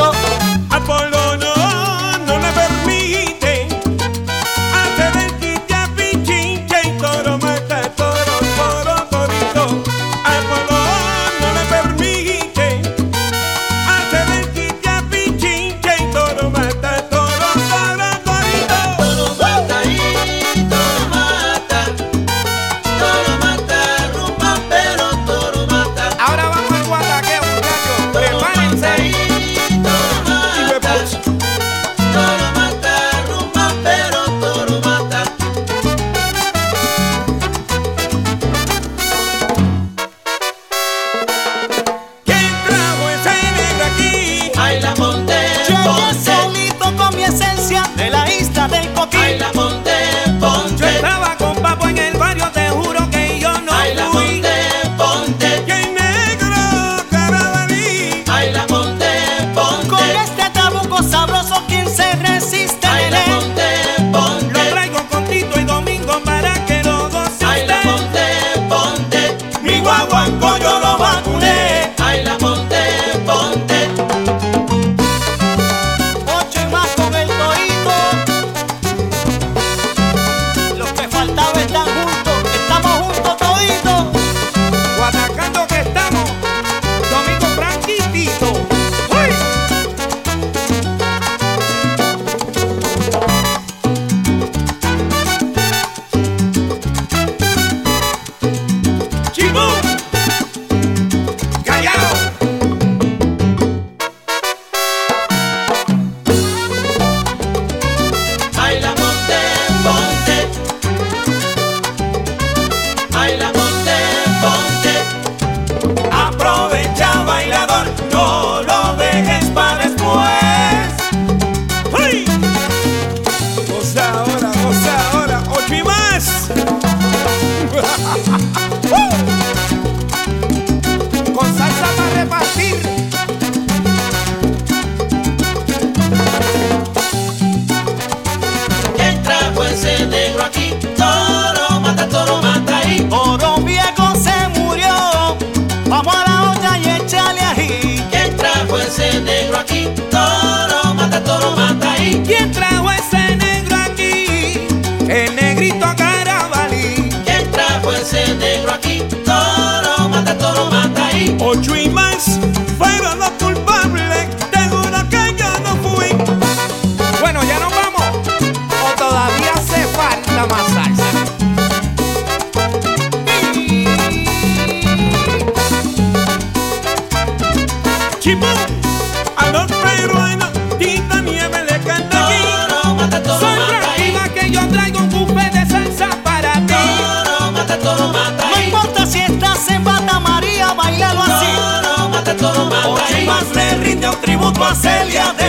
Apolo no le permite hacer el quilla pichinche y toro mata toro, toro, torito. Apolo no le permite hacer el quilla pichinche y toro mata toro, toro, torito. Toro mata y toro mata, rumba pero toro mata. Ahora vamos al guataqueo, muchachos. Prepárense. Toro mata, rumba pero toro mata. ¿Quién trajo ese negro aquí? Ay, la monte, Llegué ponte. solito con mi esencia de la isla del Ay, Coquín. la monte, Yo ponte. estaba con Papo en el barrio, te juro que yo no Ay, la fui. monte, ponte. ¿Quién negro carabalí? Ay, la monte, Con ponte. este trabuco sabroso, ¿quién se resiste? Ay, la Nene? monte, Lo ponte. traigo con Tito y Domingo para que lo goce Ay, la usted. monte, ponte. Mi guaguanco yo lo vacuné. Ay, la monte, ponte. 8 y más con el torito. Los que faltaban están juntos. Estamos juntos toditos. Guatacando que estamos, Domingo, Frankie y Tito. ¡Uy! ¡Chibú! ¡Callao! Ay, la monte, ponte. Ay, la monte, ponte. Aprovecha, bailador. No lo dejes para después. ¡Hey! Goza ahora, 8 y más. Con salsa para repartir. ¿Quién trajo ese negro aquí? Toro mata y Oro viejo se murió. Vamos a la olla y échale ají. ¿quién trajo ese negro aquí? Toro mata y ¿Quién trajo ese negro aquí? El negrito Carabalí. ¿quién trajo ese negro aquí? Toro mata y 8 y más fueron los culpables. Te juro que yo no fui. Bueno, ¿ya nos vamos? ¿O todavía hace falta más salsa? ¡Chibú! A los peruanos, Tita Nieve le canta aquí. Toro mata Soy Franquina que yo traigo un buffet de salsa para ti. toro mata No y importa si estás en Bata María, bailalo así. toro mata 8 y más le rinde un tributo a Celia de